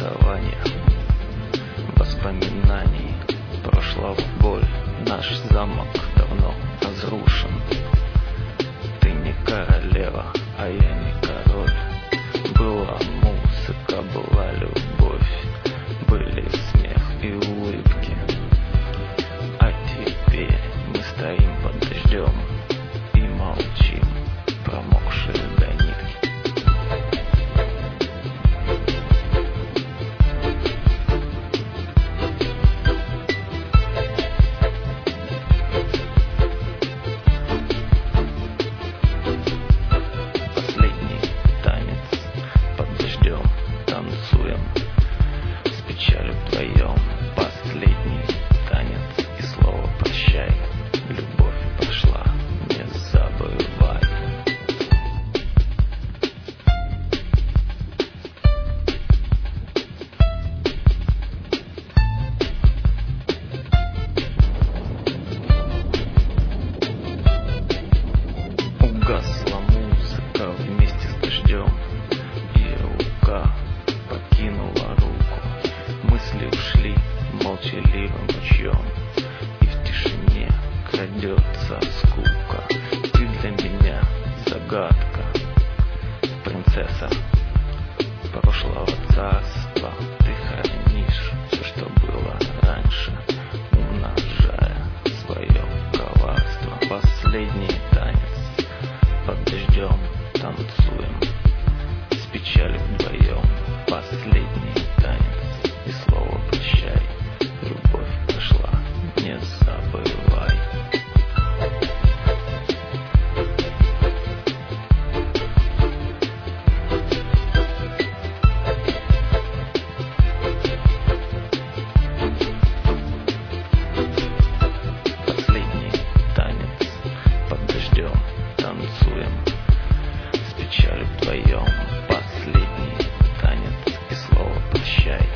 расставания, воспоминаний прошлого боль. Наш замок давно разрушен. Ты не королева, а я не король. Была музыка, была любовь, были смех и улыбки. А теперь мы стоим под дождем и молчим, промокшие до нитки. Последний танец под дождем танцуем с печалью вдвоем. Последний танец и слово прощай. Любовь прошла, не забывай. Угасла музыка вместе с дождем, и рука покинула руку. Мысли ушли молчаливым ручьем, и в тишине крадется скука. Ты для меня загадка, принцесса прошлого царства. Ты хранишь все, что было раньше, умножая свое коварство. Последний танец под дождем танцуем с печалью вдвоем. Последний танец и слово прощай. Любовь прошла, не забывай. Последний танец под дождем танцуем с печалью вдвоем. Последний танец и слово прощай.